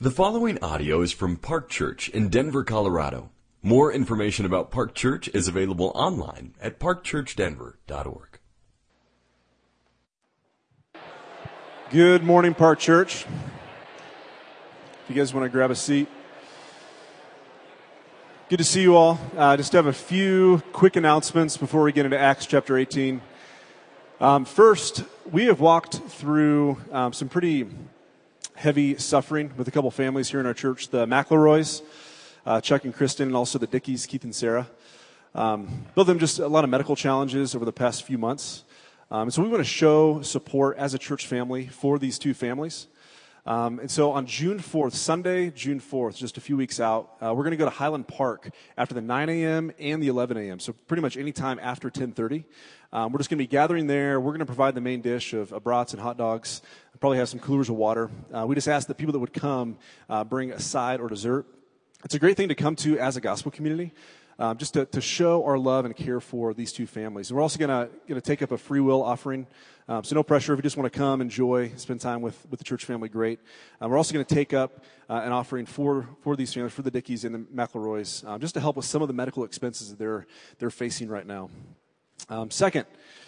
The following audio is from Park Church in Denver, Colorado. More information about Park Church is available online at parkchurchdenver.org. Good morning, Park Church. If you guys want to grab a seat. Good to see you all. Just have a few quick announcements before we get into Acts chapter 18. First, we have walked through some pretty heavy suffering with a couple families here in our church, the McElroys, Chuck and Kristen, and also the Dickies, Keith and Sarah. Both of them just a lot of medical challenges over the past few months. So we want to show support as a church family for these two families. And so on June 4th, Sunday, June 4th, just a few weeks out, we're going to go to Highland Park after the 9 a.m. and the 11 a.m., so pretty much any time after 10:30. We're just going to be gathering there. We're going to provide the main dish of brats and hot dogs. We'll probably have some coolers of water. We just ask that people that would come bring a side or dessert. It's a great thing to come to as a gospel community. Just to show our love and care for these two families. And we're also going to take up a free will offering. So no pressure. If you just want to come, enjoy, spend time with the church family, great. We're also going to take up an offering for these families, for the Dickies and the McElroys, just to help with some of the medical expenses that they're facing right now. Second,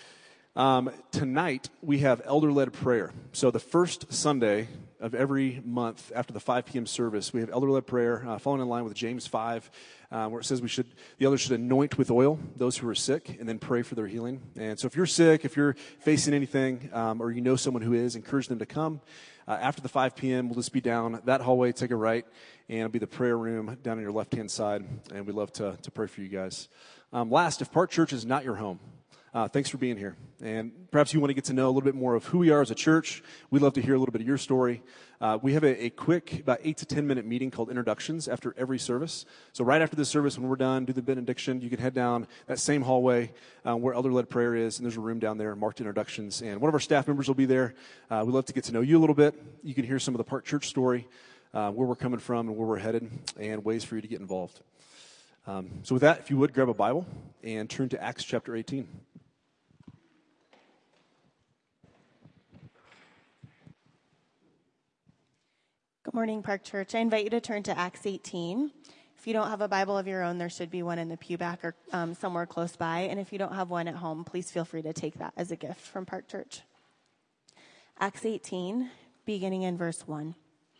tonight we have elder-led prayer. So the first Sunday of every month after the 5 p.m. service, we have elder-led prayer, following in line with James 5, where it says the elders should anoint with oil those who are sick and then pray for their healing. And so if you're sick, if you're facing anything, or you know someone who is, encourage them to come. After the 5 p.m., we'll just be down that hallway, take a right, and it'll be the prayer room down on your left-hand side, and we'd love to pray for you guys. Last, if Park Church is not your home, thanks for being here. And perhaps you want to get to know a little bit more of who we are as a church. We'd love to hear a little bit of your story. We have a quick, about 8 to 10 minute meeting called Introductions after every service. So right after this service, when we're done, do the benediction. You can head down that same hallway where elder-led prayer is, and there's a room down there marked Introductions. And one of our staff members will be there. We'd love to get to know you a little bit. You can hear some of the Park Church story, where we're coming from and where we're headed, and ways for you to get involved. So with that, if you would, grab a Bible and turn to Acts chapter 18. Good morning, Park Church. I invite you to turn to Acts 18. If you don't have a Bible of your own, there should be one in the pew back or somewhere close by. And if you don't have one at home, please feel free to take that as a gift from Park Church. Acts 18, beginning in verse 1.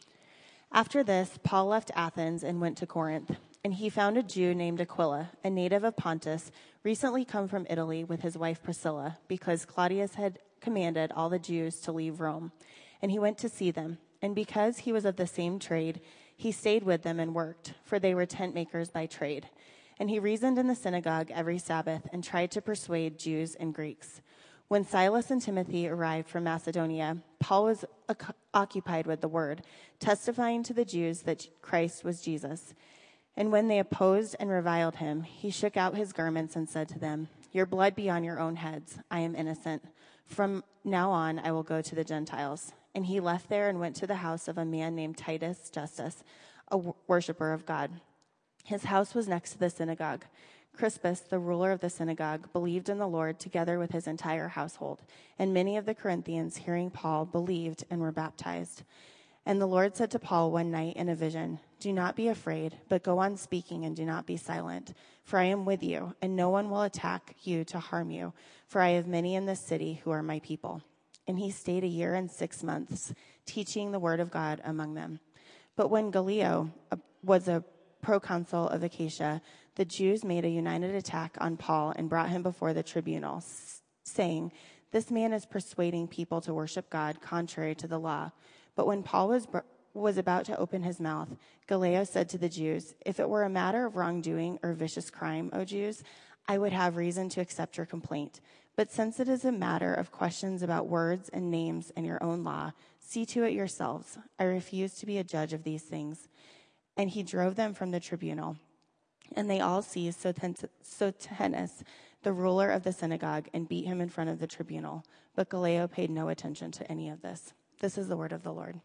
After this, Paul left Athens and went to Corinth. And he found a Jew named Aquila, a native of Pontus, recently come from Italy with his wife Priscilla, because Claudius had commanded all the Jews to leave Rome. And he went to see them. And because he was of the same trade, he stayed with them and worked, for they were tent makers by trade. And he reasoned in the synagogue every Sabbath and tried to persuade Jews and Greeks. When Silas and Timothy arrived from Macedonia, Paul was occupied with the word, testifying to the Jews that Christ was Jesus. And when they opposed and reviled him, he shook out his garments and said to them, "Your blood be on your own heads. I am innocent. From now on, I will go to the Gentiles." And he left there and went to the house of a man named Titus Justus, a worshiper of God. His house was next to the synagogue. Crispus, the ruler of the synagogue, believed in the Lord together with his entire household. And many of the Corinthians, hearing Paul, believed and were baptized. And the Lord said to Paul one night in a vision, "Do not be afraid, but go on speaking and do not be silent. For I am with you, and no one will attack you to harm you. For I have many in this city who are my people." And he stayed 1 year and 6 months, teaching the word of God among them. But when Gallio was a proconsul of Achaia, the Jews made a united attack on Paul and brought him before the tribunal, saying, "This man is persuading people to worship God contrary to the law." But when Paul was about to open his mouth, Gallio said to the Jews, "If it were a matter of wrongdoing or vicious crime, O Jews, I would have reason to accept your complaint. But since it is a matter of questions about words and names and your own law, see to it yourselves. I refuse to be a judge of these things." And he drove them from the tribunal. And they all seized Sostenes, the ruler of the synagogue, and beat him in front of the tribunal. But Gallio paid no attention to any of this. This is the word of the Lord.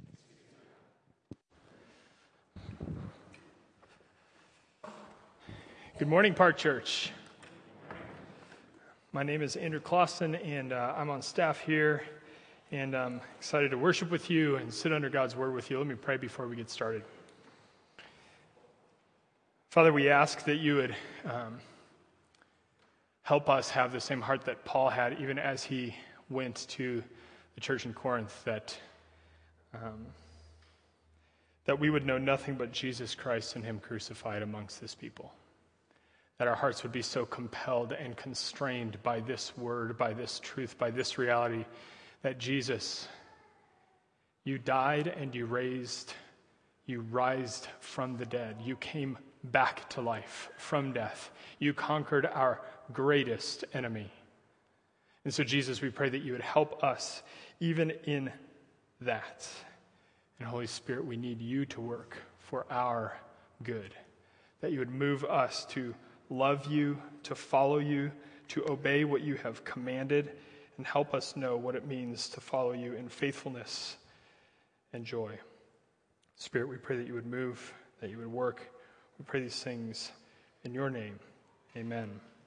Good morning, Park Church. My name is Andrew Clausen, and I'm on staff here. and I'm excited to worship with you and sit under God's word with you. Let me pray before we get started. Father, we ask that you would help us have the same heart that Paul had, even as he went to the church in Corinth, that we would know nothing but Jesus Christ and him crucified amongst this people. That our hearts would be so compelled and constrained by this word, by this truth, by this reality, that Jesus, you died and you rised from the dead. You came back to life from death. You conquered our greatest enemy. And so, Jesus, we pray that you would help us even in that. And Holy Spirit, we need you to work for our good. That you would move us to love you, to follow you, to obey what you have commanded, and help us know what it means to follow you in faithfulness and joy. Spirit, we pray that you would move, that you would work. We pray these things in your name. Amen.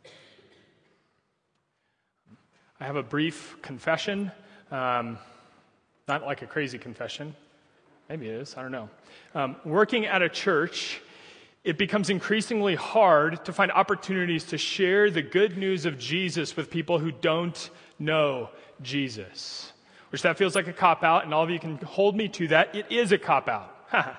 I have a brief confession, not like a crazy confession. Maybe it is, I don't know. Working at a church, it becomes increasingly hard to find opportunities to share the good news of Jesus with people who don't know Jesus. Which that feels like a cop-out, and all of you can hold me to that. It is a cop-out.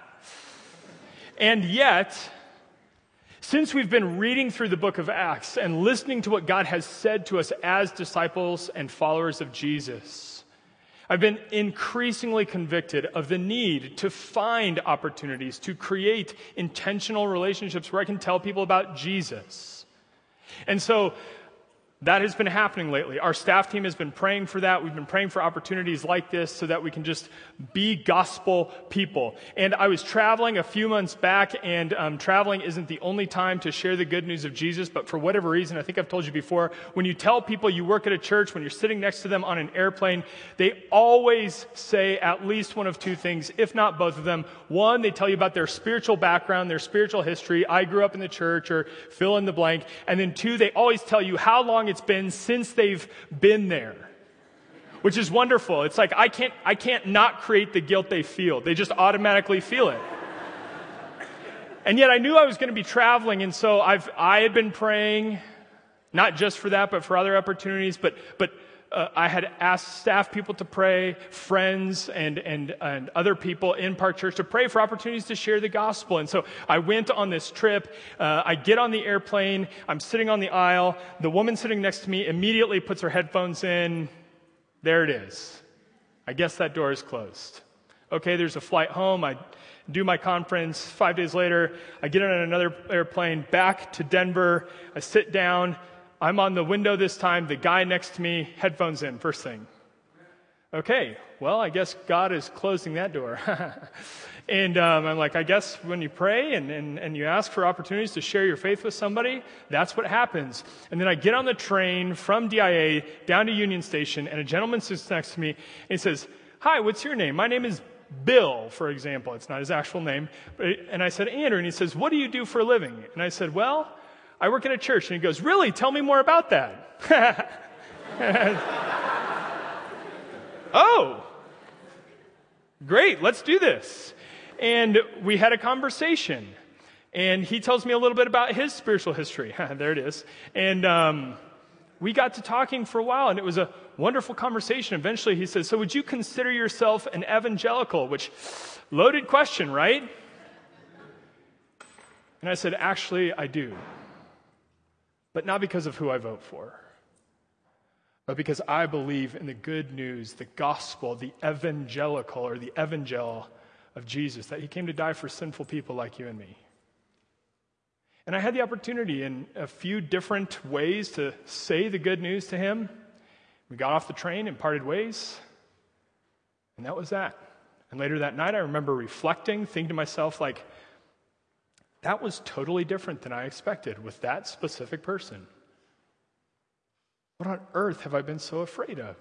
And yet, since we've been reading through the book of Acts and listening to what God has said to us as disciples and followers of Jesus, I've been increasingly convicted of the need to find opportunities to create intentional relationships where I can tell people about Jesus. And so that has been happening lately. Our staff team has been praying for that. We've been praying for opportunities like this so that we can just be gospel people. And I was traveling a few months back, and traveling isn't the only time to share the good news of Jesus, but for whatever reason, I think I've told you before, when you tell people you work at a church, when you're sitting next to them on an airplane, they always say at least one of two things, if not both of them. One, they tell you about their spiritual background, their spiritual history. I grew up in the church, or fill in the blank. And then two, they always tell you how long it's been since they've been there, which is wonderful. It's like I can't not create the guilt they feel. They just automatically feel it. And yet I knew I was going to be traveling, and so I had been praying, not just for that, but for other opportunities. But I had asked staff people to pray, friends and other people in Park Church to pray for opportunities to share the gospel. And so I went on this trip. I get on the airplane. I'm sitting on the aisle. The woman sitting next to me immediately puts her headphones in. There it is. I guess that door is closed. Okay, there's a flight home. I do my conference. 5 days later, I get on another airplane back to Denver. I sit down. I'm on the window this time. The guy next to me, headphones in, first thing. Okay, well, I guess God is closing that door. And I'm like, I guess when you pray and you ask for opportunities to share your faith with somebody, that's what happens. And then I get on the train from DIA down to Union Station, and a gentleman sits next to me, and he says, "Hi, what's your name?" "My name is Bill," for example. It's not his actual name. And I said, "Andrew." And he says, "What do you do for a living?" And I said, "Well, I work at a church." And he goes, "Really? Tell me more about that." Oh, great. Let's do this. And we had a conversation. And he tells me a little bit about his spiritual history. There it is. And we got to talking for a while, and it was a wonderful conversation. Eventually he says, "So would you consider yourself an evangelical?" Which, loaded question, right? And I said, "Actually, I do. But not because of who I vote for, but because I believe in the good news, the gospel, the evangelical, or the evangel of Jesus, that he came to die for sinful people like you and me." And I had the opportunity in a few different ways to say the good news to him. We got off the train and parted ways, and that was that. And later that night, I remember reflecting, thinking to myself, like, that was totally different than I expected with that specific person. What on earth have I been so afraid of?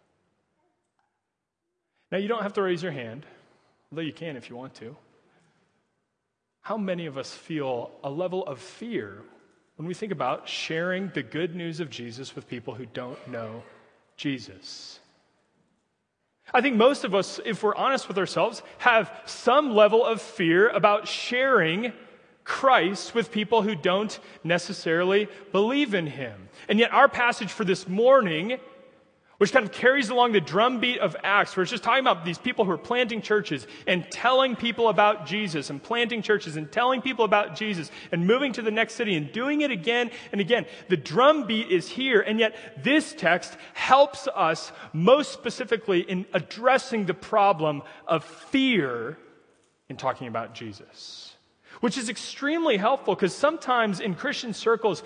Now, you don't have to raise your hand, although you can if you want to. How many of us feel a level of fear when we think about sharing the good news of Jesus with people who don't know Jesus? I think most of us, if we're honest with ourselves, have some level of fear about sharing Christ with people who don't necessarily believe in him. And yet our passage for this morning, which kind of carries along the drumbeat of Acts, where it's just talking about these people who are planting churches and telling people about Jesus and planting churches and telling people about Jesus and moving to the next city and doing it again and again. The drumbeat is here, and yet this text helps us most specifically in addressing the problem of fear in talking about Jesus, which is extremely helpful because sometimes in Christian circles,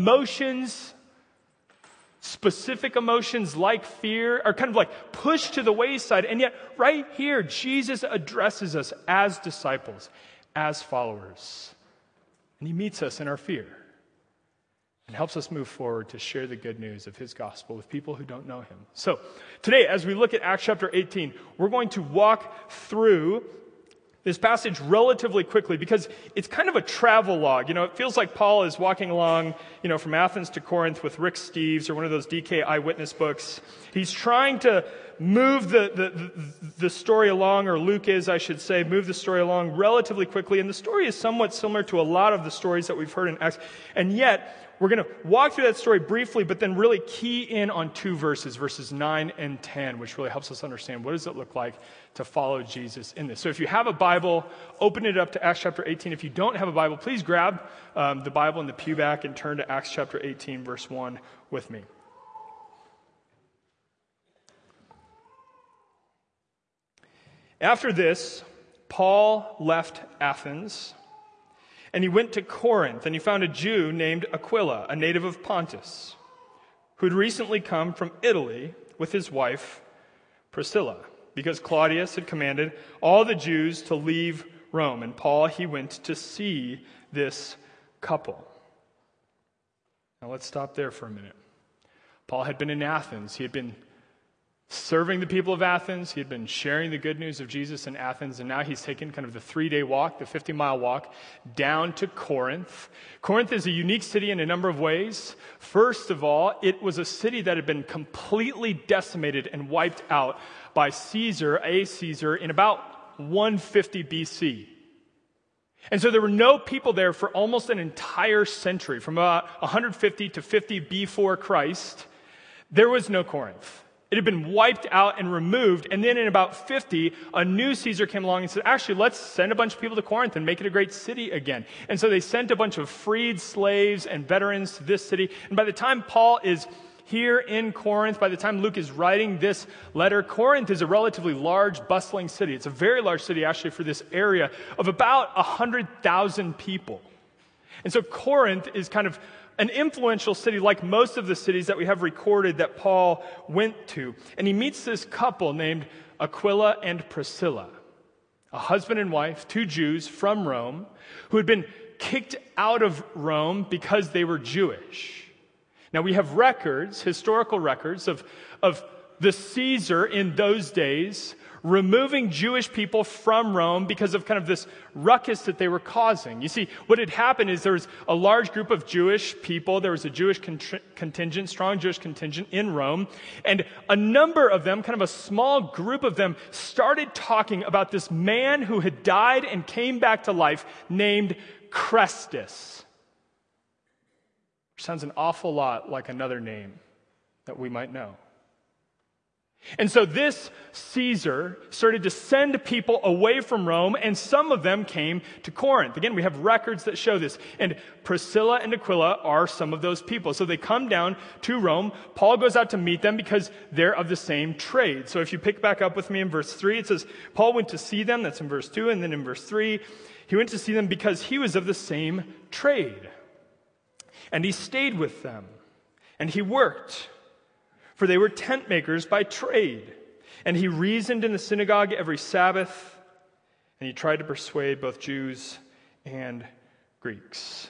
specific emotions like fear are kind of like pushed to the wayside. And yet right here, Jesus addresses us as disciples, as followers. And he meets us in our fear and helps us move forward to share the good news of his gospel with people who don't know him. So today, as we look at Acts chapter 18, we're going to walk through this passage relatively quickly because it's kind of a travel log. It feels like Paul is walking along, from Athens to Corinth with Rick Steves or one of those DK eyewitness books. He's trying to move the story along, or Luke is, I should say, move the story along relatively quickly. And the story is somewhat similar to a lot of the stories that we've heard in Acts. And yet, we're going to walk through that story briefly, but then really key in on two verses 9 and 10, which really helps us understand what does it look like to follow Jesus in this. So if you have a Bible, open it up to Acts chapter 18. If you don't have a Bible, please grab the Bible in the pew back and turn to Acts chapter 18, verse 1 with me. After this, Paul left Athens, and he went to Corinth, and he found a Jew named Aquila, a native of Pontus, who had recently come from Italy with his wife Priscilla, because Claudius had commanded all the Jews to leave Rome. And Paul, he went to see this couple. Now let's stop there for a minute. Paul had been in Athens. He had been serving the people of Athens. He had been sharing the good news of Jesus in Athens, and now he's taken kind of the 3-day walk, the 50-mile walk, down to Corinth. Corinth is a unique city in a number of ways. First of all, it was a city that had been completely decimated and wiped out by Caesar in about 150 BC. And so there were no people there for almost an entire century. From about 150 to 50 before Christ, there was no Corinth. It had been wiped out and removed, and then in about 50, a new Caesar came along and said, actually, let's send a bunch of people to Corinth and make it a great city again. And so they sent a bunch of freed slaves and veterans to this city, and by the time Paul is here in Corinth, by the time Luke is writing this letter, Corinth is a relatively large, bustling city. It's a very large city, actually, for this area of about 100,000 people. And so Corinth is kind of an influential city like most of the cities that we have recorded that Paul went to. And he meets this couple named Aquila and Priscilla, a husband and wife, 2 Jews from Rome, who had been kicked out of Rome because they were Jewish. Now we have records, historical records of the Caesar in those days removing Jewish people from Rome because of kind of this ruckus that they were causing. You see, what had happened is there was a large group of Jewish people. There was a Jewish contingent, strong Jewish contingent in Rome. And a number of them, kind of a small group of them, started talking about this man who had died and came back to life named Chrestus. Which sounds an awful lot like another name that we might know. And so this Caesar started to send people away from Rome, and some of them came to Corinth. Again, we have records that show this. And Priscilla and Aquila are some of those people. So they come down to Rome. Paul goes out to meet them because they're of the same trade. So if you pick back up with me in verse 3, it says, Paul went to see them. That's in verse 2. And then in verse 3, he went to see them because he was of the same trade. And he stayed with them. And he worked. For they were tent makers by trade. And he reasoned in the synagogue every Sabbath, and he tried to persuade both Jews and Greeks.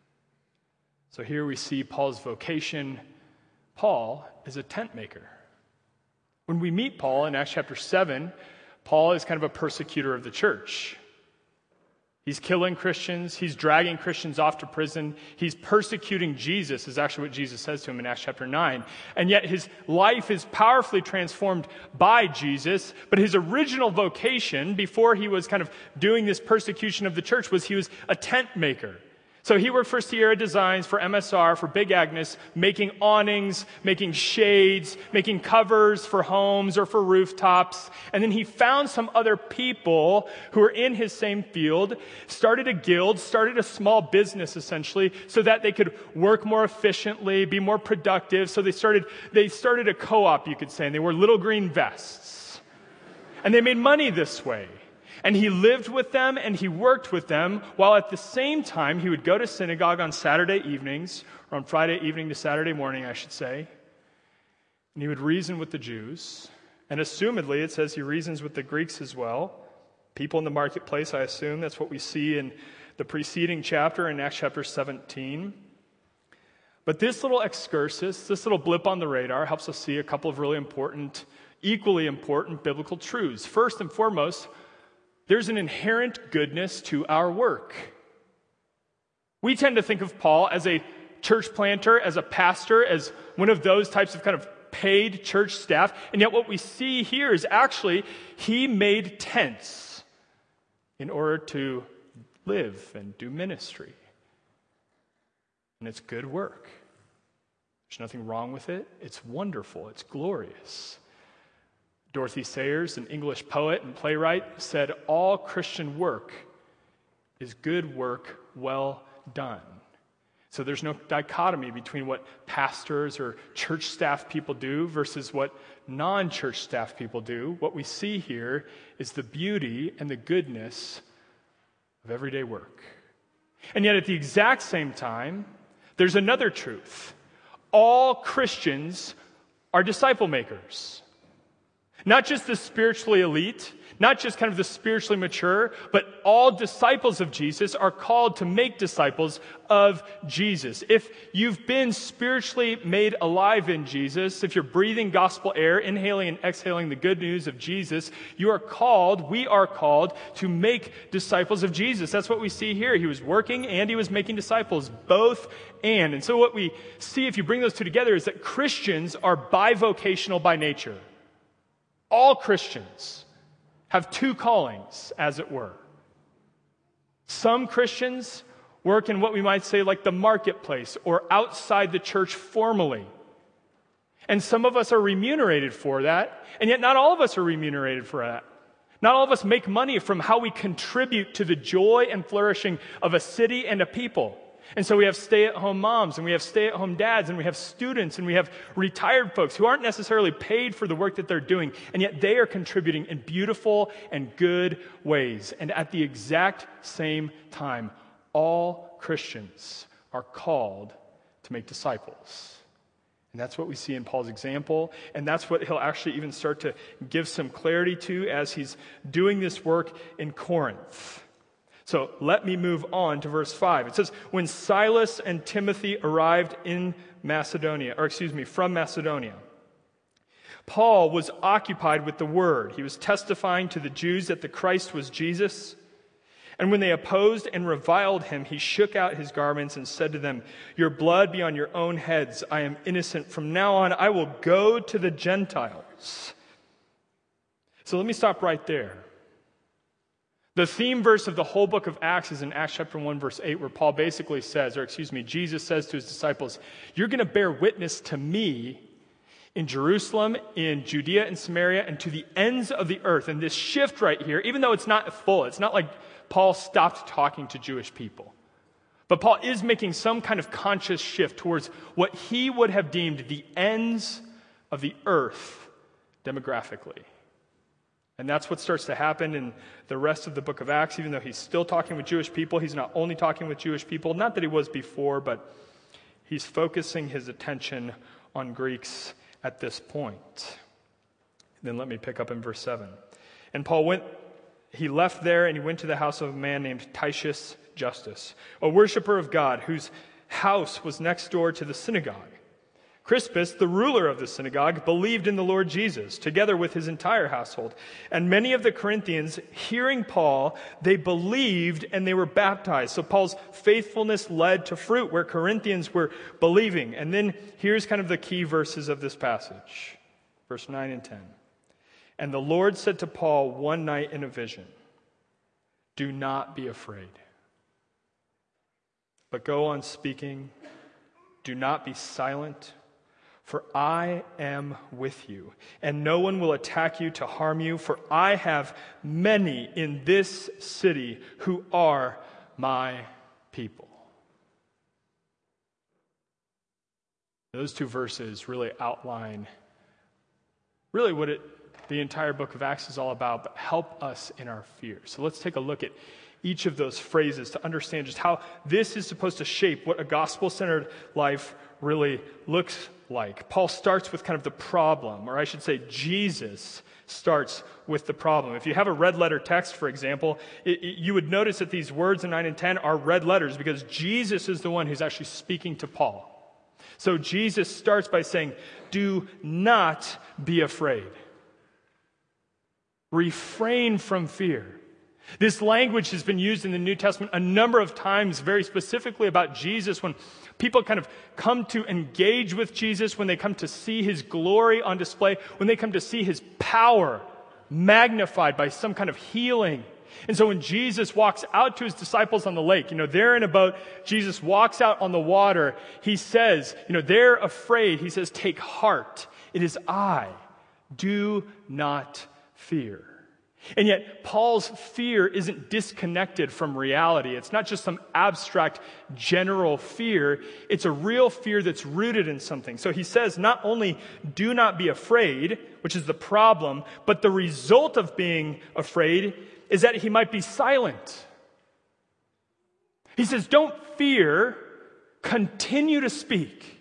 So here we see Paul's vocation. Paul is a tent maker. When we meet Paul in Acts chapter 7, Paul is kind of a persecutor of the church. He's killing Christians. He's dragging Christians off to prison. He's persecuting Jesus, is actually what Jesus says to him in Acts chapter 9. And yet his life is powerfully transformed by Jesus. But his original vocation, before he was kind of doing this persecution of the church, was he was a tent maker. So he worked for Sierra Designs, for MSR, for Big Agnes, making awnings, making shades, making covers for homes or for rooftops. And then he found some other people who were in his same field, started a guild, started a small business essentially, so that they could work more efficiently, be more productive. So they started a co-op, you could say, and they wore little green vests. And they made money this way. And he lived with them and he worked with them, while at the same time he would go to synagogue on Saturday evenings, or on Friday evening to Saturday morning, I should say. And he would reason with the Jews. And assumedly, it says he reasons with the Greeks as well. People in the marketplace, I assume. That's what we see in the preceding chapter, in Acts chapter 17. But this little excursus, this little blip on the radar, helps us see a couple of really important, equally important biblical truths. First and foremost, there's an inherent goodness to our work. We tend to think of Paul as a church planter, as a pastor, as one of those types of kind of paid church staff. And yet what we see here is actually he made tents in order to live and do ministry. And it's good work. There's nothing wrong with it. It's wonderful. It's glorious. Dorothy Sayers, an English poet and playwright, said, "All Christian work is good work well done." So there's no dichotomy between what pastors or church staff people do versus what non-church staff people do. What we see here is the beauty and the goodness of everyday work. And yet at the exact same time, there's another truth. All Christians are disciple makers. Not just the spiritually elite, not just kind of the spiritually mature, but all disciples of Jesus are called to make disciples of Jesus. If you've been spiritually made alive in Jesus, if you're breathing gospel air, inhaling and exhaling the good news of Jesus, we are called to make disciples of Jesus. That's what we see here. He was working and he was making disciples, both and. And so what we see, if you bring those two together, is that Christians are bivocational by nature. All Christians have two callings, as it were. Some Christians work in what we might say like the marketplace or outside the church formally. And some of us are remunerated for that, and yet not all of us are remunerated for that. Not all of us make money from how we contribute to the joy and flourishing of a city and a people. And so we have stay-at-home moms, and we have stay-at-home dads, and we have students, and we have retired folks who aren't necessarily paid for the work that they're doing, and yet they are contributing in beautiful and good ways. And at the exact same time, all Christians are called to make disciples. And that's what we see in Paul's example, and that's what he'll actually even start to give some clarity to as he's doing this work in Corinth. So let me move on to verse 5. It says, when Silas and Timothy arrived from Macedonia, Paul was occupied with the word. He was testifying to the Jews that the Christ was Jesus. And when they opposed and reviled him, he shook out his garments and said to them, "Your blood be on your own heads. I am innocent. From now on, I will go to the Gentiles." So let me stop right there. The theme verse of the whole book of Acts is in Acts chapter 1, verse 8, where Paul basically says, Jesus says to his disciples, "You're going to bear witness to me in Jerusalem, in Judea and Samaria, and to the ends of the earth." And this shift right here, even though it's not full, it's not like Paul stopped talking to Jewish people. But Paul is making some kind of conscious shift towards what he would have deemed the ends of the earth demographically. And that's what starts to happen in the rest of the book of Acts. Even though he's still talking with Jewish people, he's not only talking with Jewish people, not that he was before, but he's focusing his attention on Greeks at this point. Then let me pick up in verse 7. And he left there and he went to the house of a man named Titius Justus, a worshiper of God, whose house was next door to the synagogue. Crispus, the ruler of the synagogue, believed in the Lord Jesus, together with his entire household. And many of the Corinthians, hearing Paul, they believed and they were baptized. So Paul's faithfulness led to fruit where Corinthians were believing. And then here's kind of the key verses of this passage. Verse 9 and 10. And the Lord said to Paul one night in a vision, "Do not be afraid, but go on speaking. Do not be silent. For I am with you, and no one will attack you to harm you, for I have many in this city who are my people." Those two verses really outline really what the entire book of Acts is all about, but help us in our fear. So let's take a look at each of those phrases to understand just how this is supposed to shape what a gospel-centered life really looks like. Paul starts with kind of the problem, or I should say Jesus starts with the problem. If you have a red letter text, for example, you would notice that these words in 9 and 10 are red letters because Jesus is the one who's actually speaking to Paul. So Jesus starts by saying, "Do not be afraid. Refrain from fear." This language has been used in the New Testament a number of times, very specifically about Jesus, when people kind of come to engage with Jesus, when they come to see his glory on display, when they come to see his power magnified by some kind of healing. And so when Jesus walks out to his disciples on the lake, they're in a boat, Jesus walks out on the water, he says, they're afraid. He says, "Take heart. It is I. Do not fear." And yet, Paul's fear isn't disconnected from reality. It's not just some abstract, general fear. It's a real fear that's rooted in something. So he says, not only do not be afraid, which is the problem, but the result of being afraid is that he might be silent. He says, don't fear, continue to speak.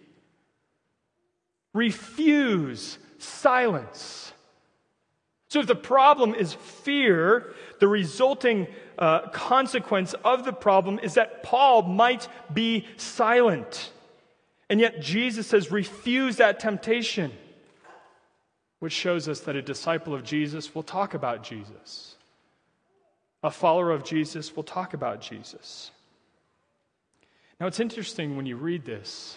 Refuse silence. So if the problem is fear, the resulting consequence of the problem is that Paul might be silent. And yet Jesus says, refuse that temptation, which shows us that a disciple of Jesus will talk about Jesus. A follower of Jesus will talk about Jesus. Now it's interesting when you read this,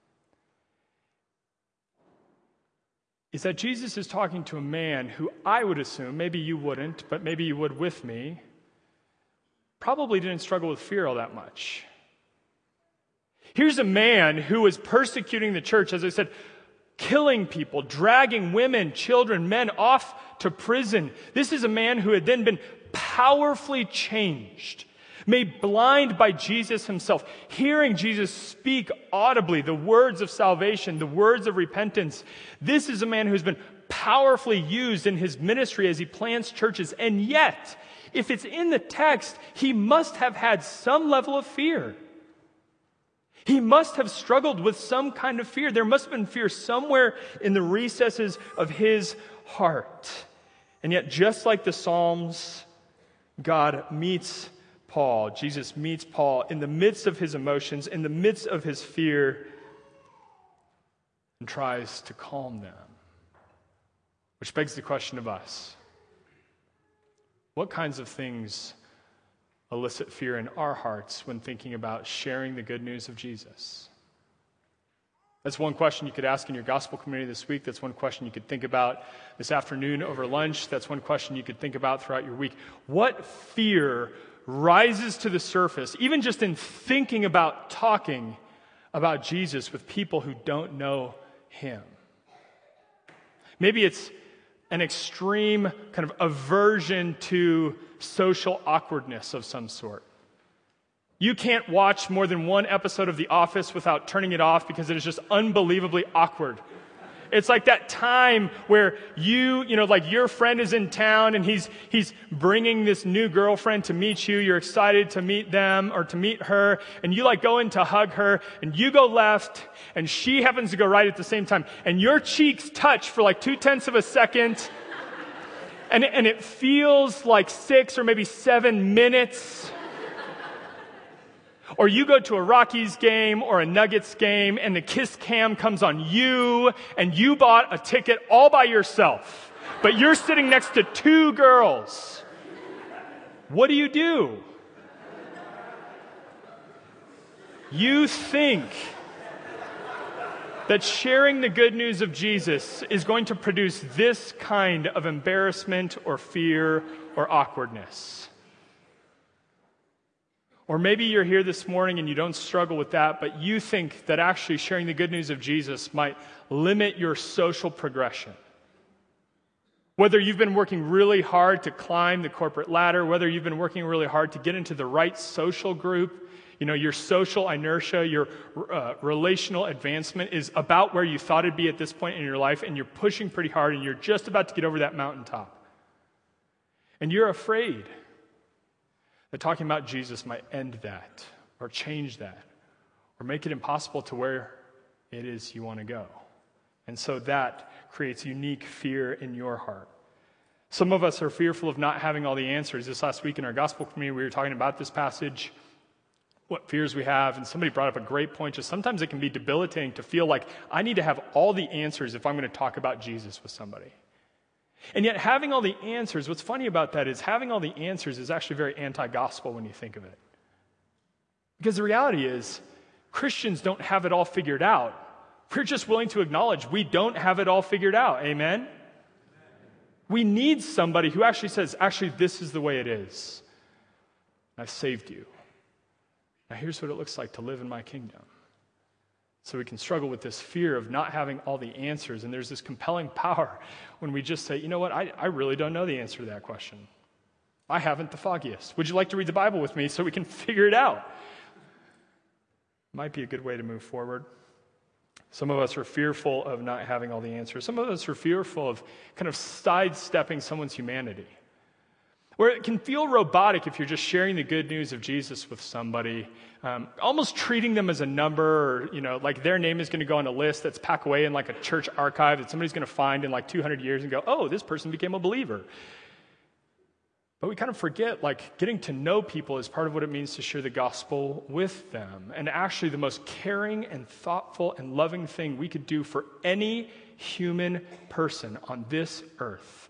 is that Jesus is talking to a man who I would assume, maybe you wouldn't, but maybe you would with me, probably didn't struggle with fear all that much. Here's a man who was persecuting the church, as I said, killing people, dragging women, children, men off to prison. This is a man who had then been powerfully changed, made blind by Jesus himself, hearing Jesus speak audibly the words of salvation, the words of repentance. This is a man who's been powerfully used in his ministry as he plants churches. And yet, if it's in the text, he must have had some level of fear. He must have struggled with some kind of fear. There must have been fear somewhere in the recesses of his heart. And yet, just like the Psalms, God meets Paul. Jesus meets Paul in the midst of his emotions, in the midst of his fear, and tries to calm them. Which begs the question of us. What kinds of things elicit fear in our hearts when thinking about sharing the good news of Jesus? That's one question you could ask in your gospel community this week. That's one question you could think about this afternoon over lunch. That's one question you could think about throughout your week. What fear rises to the surface, even just in thinking about talking about Jesus with people who don't know him? Maybe it's an extreme kind of aversion to social awkwardness of some sort. You can't watch more than one episode of The Office without turning it off because it is just unbelievably awkward. It's like that time where like your friend is in town and he's bringing this new girlfriend to meet you. You're excited to meet them or to meet her, and you like go in to hug her, and you go left, and she happens to go right at the same time, and your cheeks touch for like 0.2 of a second, and it feels like 6 or maybe 7 minutes. Or you go to a Rockies game or a Nuggets game and the kiss cam comes on you and you bought a ticket all by yourself, but you're sitting next to two girls. What do? You think that sharing the good news of Jesus is going to produce this kind of embarrassment or fear or awkwardness. Or maybe you're here this morning and you don't struggle with that, but you think that actually sharing the good news of Jesus might limit your social progression. Whether you've been working really hard to climb the corporate ladder, whether you've been working really hard to get into the right social group, your social inertia, your relational advancement is about where you thought it'd be at this point in your life, and you're pushing pretty hard, and you're just about to get over that mountaintop. And you're afraid that talking about Jesus might end that, or change that, or make it impossible to where it is you want to go. And so that creates unique fear in your heart. Some of us are fearful of not having all the answers. This last week in our gospel community, we were talking about this passage, what fears we have, and somebody brought up a great point. Just sometimes it can be debilitating to feel like I need to have all the answers if I'm going to talk about Jesus with somebody. And yet having all the answers, what's funny about that is having all the answers is actually very anti-gospel when you think of it. Because the reality is, Christians don't have it all figured out. We're just willing to acknowledge we don't have it all figured out. Amen? We need somebody who actually says, actually, this is the way it is. I've saved you. Now here's what it looks like to live in my kingdom. So we can struggle with this fear of not having all the answers. And there's this compelling power when we just say, you know what, I really don't know the answer to that question. I haven't the foggiest. Would you like to read the Bible with me so we can figure it out? Might be a good way to move forward. Some of us are fearful of not having all the answers. Some of us are fearful of kind of sidestepping someone's humanity. Where it can feel robotic if you're just sharing the good news of Jesus with somebody, almost treating them as a number, or, like their name is going to go on a list that's packed away in like a church archive that somebody's going to find in like 200 years and go, oh, this person became a believer. But we kind of forget, like, getting to know people is part of what it means to share the gospel with them. And actually the most caring and thoughtful and loving thing we could do for any human person on this earth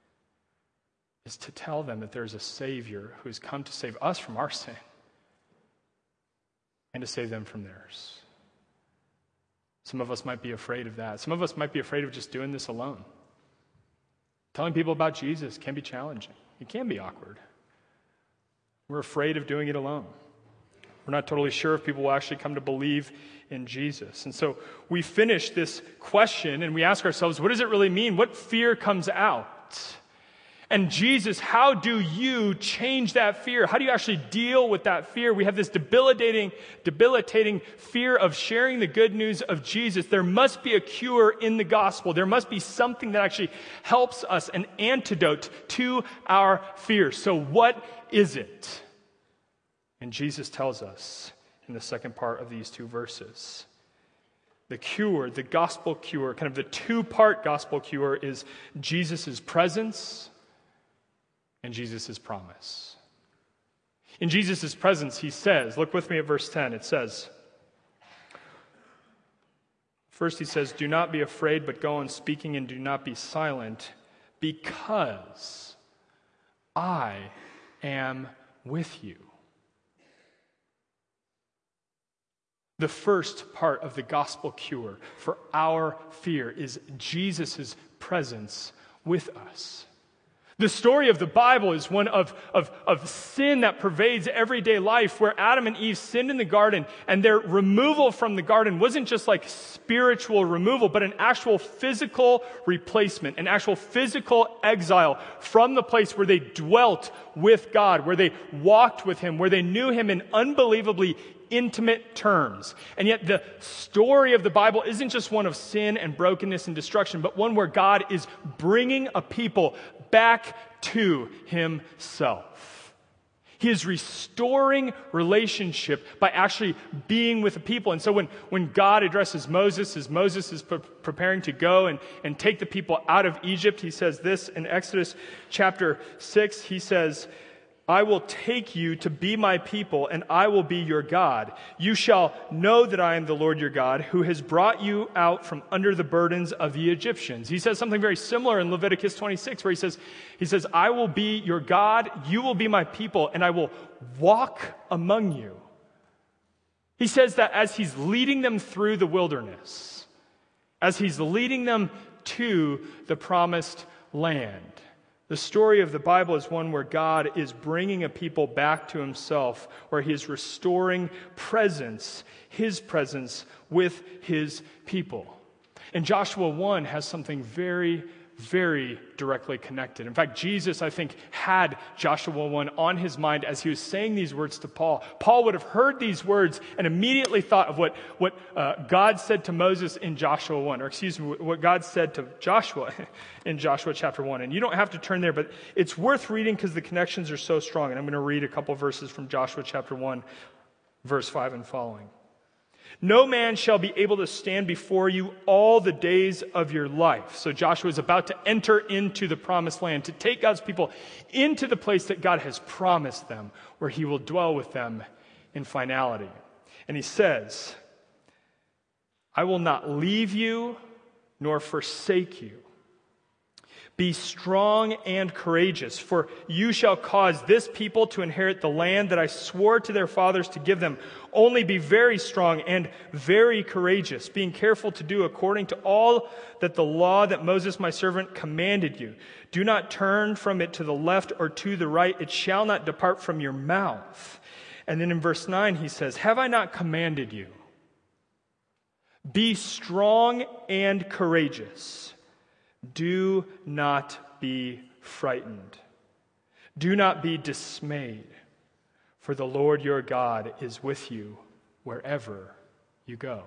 is to tell them that there's a Savior who has come to save us from our sin and to save them from theirs. Some of us might be afraid of that. Some of us might be afraid of just doing this alone. Telling people about Jesus can be challenging. It can be awkward. We're afraid of doing it alone. We're not totally sure if people will actually come to believe in Jesus. And so we finish this question and we ask ourselves, what does it really mean? What fear comes out? And Jesus, how do you change that fear? How do you actually deal with that fear? We have this debilitating fear of sharing the good news of Jesus. There must be a cure in the gospel. There must be something that actually helps us, an antidote to our fear. So what is it? And Jesus tells us in the second part of these two verses. The cure, the gospel cure, kind of the two-part gospel cure is Jesus' presence and Jesus' promise. In Jesus' presence, he says, look with me at verse 10, it says, first he says, do not be afraid, but go on speaking and do not be silent, because I am with you. The first part of the gospel cure for our fear is Jesus' presence with us. The story of the Bible is one of sin that pervades everyday life, where Adam and Eve sinned in the garden, and their removal from the garden wasn't just like spiritual removal, but an actual physical replacement, an actual physical exile from the place where they dwelt with God, where they walked with Him, where they knew Him in unbelievably intimate terms. And yet the story of the Bible isn't just one of sin and brokenness and destruction, but one where God is bringing a people back to Himself. He is restoring relationship by actually being with the people. And so when God addresses Moses, as Moses is preparing to go and take the people out of Egypt, he says this in Exodus chapter 6. He says, I will take you to be my people, and I will be your God. You shall know that I am the Lord your God, who has brought you out from under the burdens of the Egyptians. He says something very similar in Leviticus 26, where he says, I will be your God, you will be my people, and I will walk among you. He says that as he's leading them through the wilderness, as he's leading them to the promised land. The story of the Bible is one where God is bringing a people back to himself, where he is restoring his presence with his people. And Joshua 1 has something very, very directly connected. In fact, Jesus, I think, had Joshua 1 on his mind as he was saying these words to Paul. Paul would have heard these words and immediately thought of what God said to Moses in Joshua 1, or excuse me, what God said to Joshua in Joshua chapter 1. And you don't have to turn there, but it's worth reading because the connections are so strong. And I'm going to read a couple verses from Joshua chapter 1, verse 5 and following. No man shall be able to stand before you all the days of your life. So Joshua is about to enter into the promised land, to take God's people into the place that God has promised them, where he will dwell with them in finality. And he says, I will not leave you nor forsake you. Be strong and courageous, for you shall cause this people to inherit the land that I swore to their fathers to give them. Only be very strong and very courageous, being careful to do according to all that the law that Moses my servant commanded you. Do not turn from it to the left or to the right. It shall not depart from your mouth. And then in verse 9 he says, have I not commanded you? Be strong and courageous. Do not be frightened. Do not be dismayed, for the Lord your God is with you wherever you go.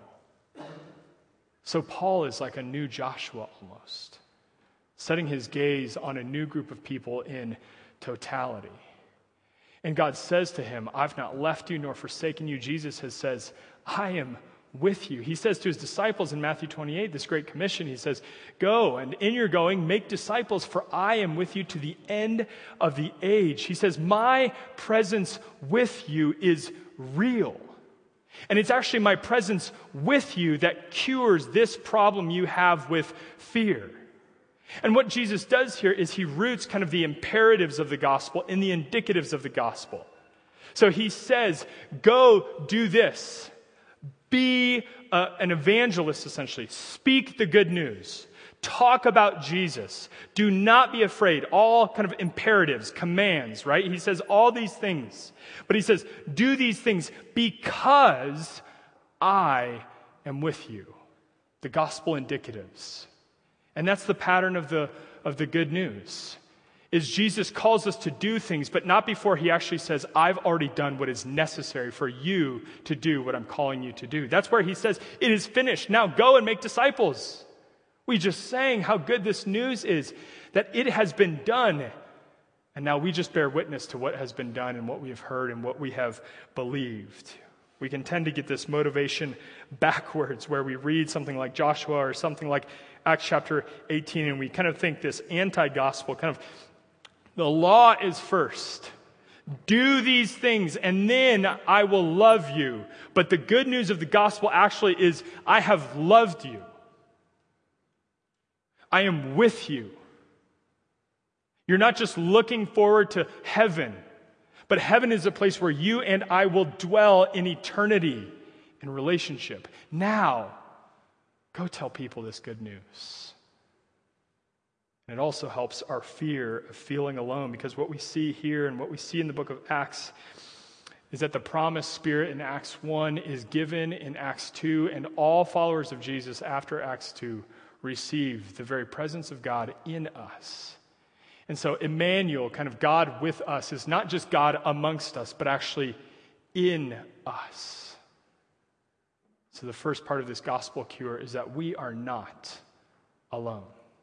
So Paul is like a new Joshua almost, setting his gaze on a new group of people in totality. And God says to him, I've not left you nor forsaken you. Jesus says, I am with you. He says to his disciples in Matthew 28, this great commission, he says, go, and in your going, make disciples, for I am with you to the end of the age. He says, my presence with you is real. And it's actually my presence with you that cures this problem you have with fear. And what Jesus does here is he roots kind of the imperatives of the gospel in the indicatives of the gospel. So he says, go do this. Be an evangelist, essentially. Speak the good news. Talk about Jesus. Do not be afraid. All kind of imperatives, commands, right? He says all these things. But he says, do these things because I am with you. The gospel indicatives. And that's the pattern of the good news. Is Jesus calls us to do things, but not before he actually says, I've already done what is necessary for you to do what I'm calling you to do. That's where he says, it is finished. Now go and make disciples. We just sang how good this news is, that it has been done. And now we just bear witness to what has been done and what we have heard and what we have believed. We can tend to get this motivation backwards, where we read something like Joshua or something like Acts chapter 18, and we kind of think this anti-gospel kind of, the law is first. Do these things, and then I will love you. But the good news of the gospel actually is, I have loved you. I am with you. You're not just looking forward to heaven, but heaven is a place where you and I will dwell in eternity in relationship. Now, go tell people this good news. And it also helps our fear of feeling alone, because what we see here and what we see in the book of Acts is that the promised Spirit in Acts 1 is given in Acts 2, and all followers of Jesus after Acts 2 receive the very presence of God in us. And so Emmanuel, kind of God with us, is not just God amongst us, but actually in us. So the first part of this gospel cure is that we are not alone.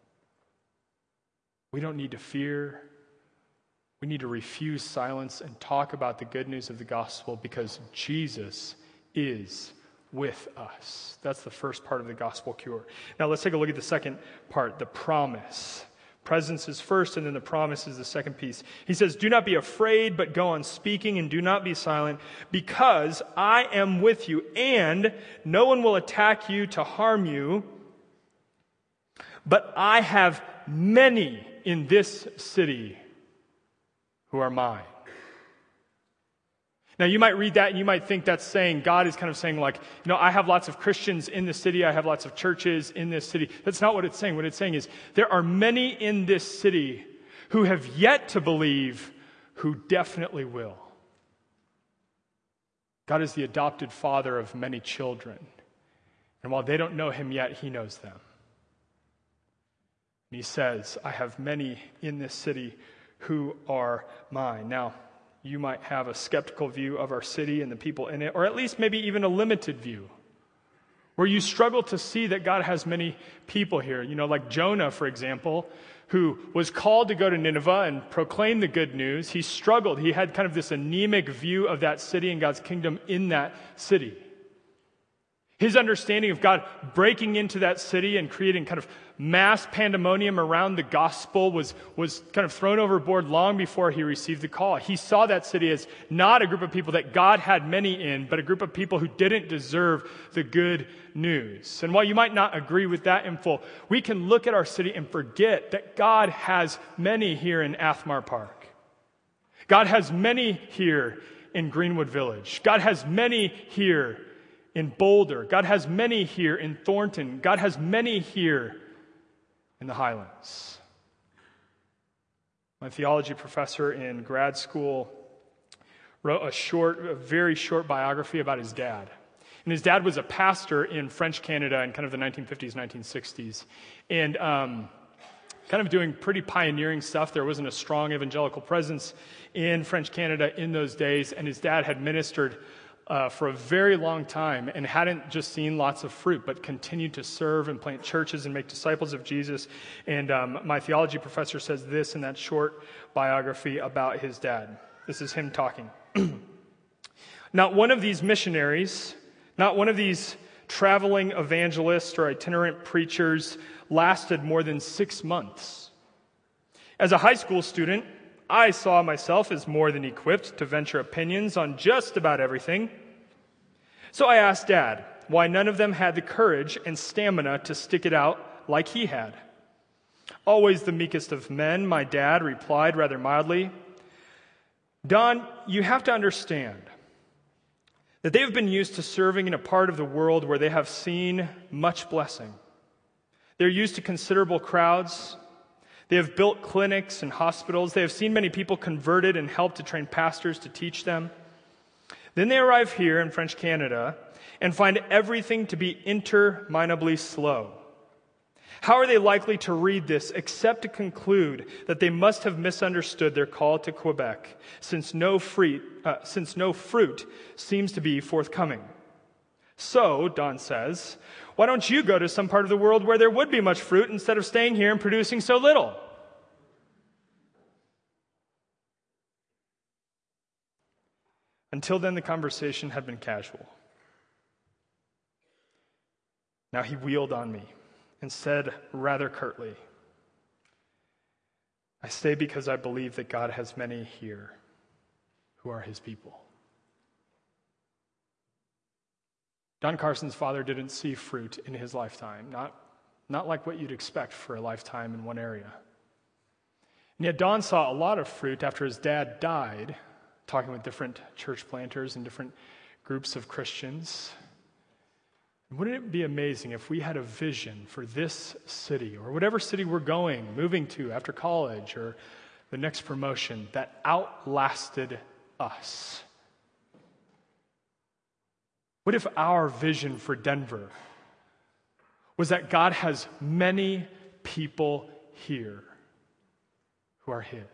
We don't need to fear. We need to refuse silence and talk about the good news of the gospel, because Jesus is with us. That's the first part of the gospel cure. Now let's take a look at the second part, the promise. Presence is first, and then the promise is the second piece. He says, do not be afraid, but go on speaking, and do not be silent, because I am with you, and no one will attack you to harm you. But I have many in this city who are mine. Now, you might read that and you might think that's saying, God is kind of saying like, I have lots of Christians in the city. I have lots of churches in this city. That's not what it's saying. What it's saying is there are many in this city who have yet to believe, who definitely will. God is the adopted father of many children. And while they don't know him yet, he knows them. And he says, I have many in this city who are mine. Now, you might have a skeptical view of our city and the people in it, or at least maybe even a limited view, where you struggle to see that God has many people here. Like Jonah, for example, who was called to go to Nineveh and proclaim the good news. He struggled. He had kind of this anemic view of that city and God's kingdom in that city. His understanding of God breaking into that city and creating kind of mass pandemonium around the gospel was kind of thrown overboard long before he received the call. He saw that city as not a group of people that God had many in, but a group of people who didn't deserve the good news. And while you might not agree with that in full, we can look at our city and forget that God has many here in Athmar Park. God has many here in Greenwood Village. God has many here in Boulder. God has many here in Thornton. God has many here in the Highlands. My theology professor in grad school wrote a very short biography about his dad. And his dad was a pastor in French Canada in kind of the 1950s, 1960s. And kind of doing pretty pioneering stuff. There wasn't a strong evangelical presence in French Canada in those days. And his dad had ministered for a very long time and hadn't just seen lots of fruit, but continued to serve and plant churches and make disciples of Jesus. And my theology professor says this in that short biography about his dad. This is him talking. Not one of these missionaries, not one of these traveling evangelists or itinerant preachers lasted more than 6 months. As a high school student, I saw myself as more than equipped to venture opinions on just about everything. So I asked Dad why none of them had the courage and stamina to stick it out like he had. Always the meekest of men, my dad replied rather mildly, Don, you have to understand that they have been used to serving in a part of the world where they have seen much blessing. They're used to considerable crowds. They have built clinics and hospitals. They have seen many people converted and helped to train pastors to teach them. Then they arrive here in French Canada and find everything to be interminably slow. How are they likely to read this except to conclude that they must have misunderstood their call to Quebec, since no fruit seems to be forthcoming? So, Don says, why don't you go to some part of the world where there would be much fruit instead of staying here and producing so little? Until then, the conversation had been casual. Now he wheeled on me and said rather curtly, I stay because I believe that God has many here who are his people. Don Carson's father didn't see fruit in his lifetime, not like what you'd expect for a lifetime in one area. And yet Don saw a lot of fruit after his dad died, talking with different church planters and different groups of Christians. Wouldn't it be amazing if we had a vision for this city, or whatever city we're moving to after college, or the next promotion, that outlasted us? What if our vision for Denver was that God has many people here who are his?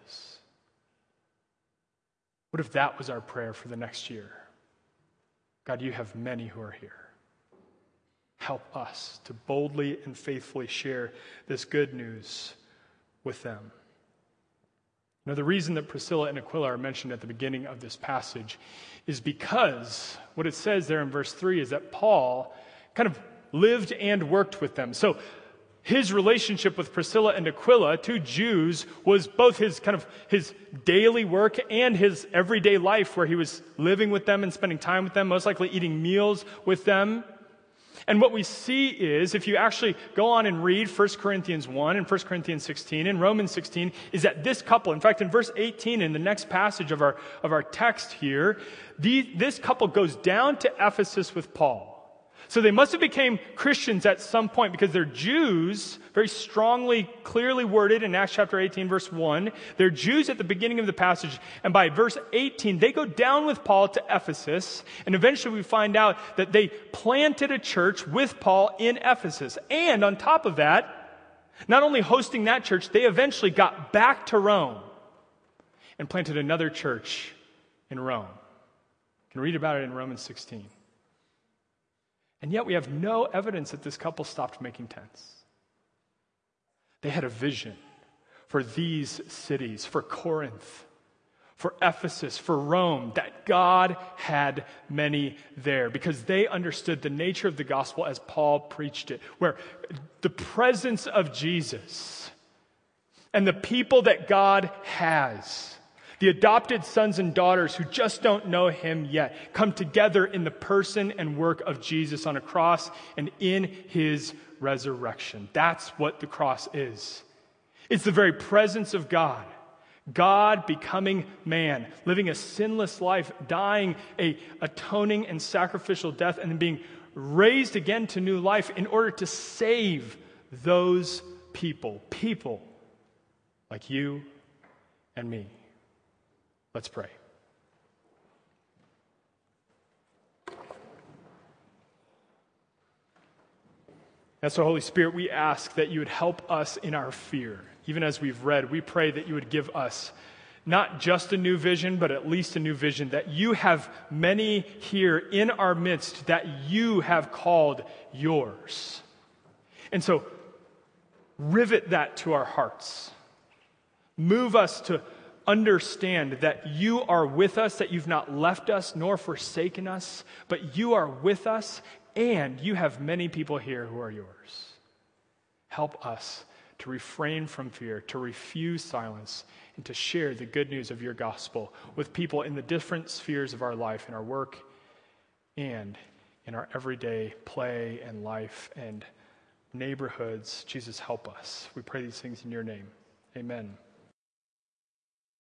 What if that was our prayer for the next year? God, you have many who are here. Help us to boldly and faithfully share this good news with them. Now, the reason that Priscilla and Aquila are mentioned at the beginning of this passage is because what it says there in verse 3 is that Paul kind of lived and worked with them. So his relationship with Priscilla and Aquila, two Jews, was both his daily work and his everyday life, where he was living with them and spending time with them, most likely eating meals with them. And what we see is, if you actually go on and read 1 Corinthians 1 and 1 Corinthians 16 and Romans 16, is that this couple, in fact, in verse 18, in the next passage of our text here, this couple goes down to Ephesus with Paul. So they must have became Christians at some point, because they're Jews, very strongly, clearly worded in Acts chapter 18, verse 1. They're Jews at the beginning of the passage, and by verse 18, they go down with Paul to Ephesus, and eventually we find out that they planted a church with Paul in Ephesus. And on top of that, not only hosting that church, they eventually got back to Rome and planted another church in Rome. You can read about it in Romans 16. And yet we have no evidence that this couple stopped making tents. They had a vision for these cities, for Corinth, for Ephesus, for Rome, that God had many there, because they understood the nature of the gospel as Paul preached it, where the presence of Jesus and the people that God has, the adopted sons and daughters who just don't know him yet, come together in the person and work of Jesus on a cross and in his resurrection. That's what the cross is. It's the very presence of God. God becoming man, living a sinless life, dying a atoning and sacrificial death, and then being raised again to new life in order to save those people like you and me. Let's pray. And so, Holy Spirit, we ask that you would help us in our fear. Even as we've read, we pray that you would give us not just a new vision, but at least a new vision, that you have many here in our midst that you have called yours. And so, rivet that to our hearts. Move us to understand that you are with us, that you've not left us nor forsaken us, but you are with us, and you have many people here who are yours. Help us to refrain from fear, to refuse silence, and to share the good news of your gospel with people in the different spheres of our life, in our work and in our everyday play and life and neighborhoods. Jesus, help us. We pray these things in your name. Amen.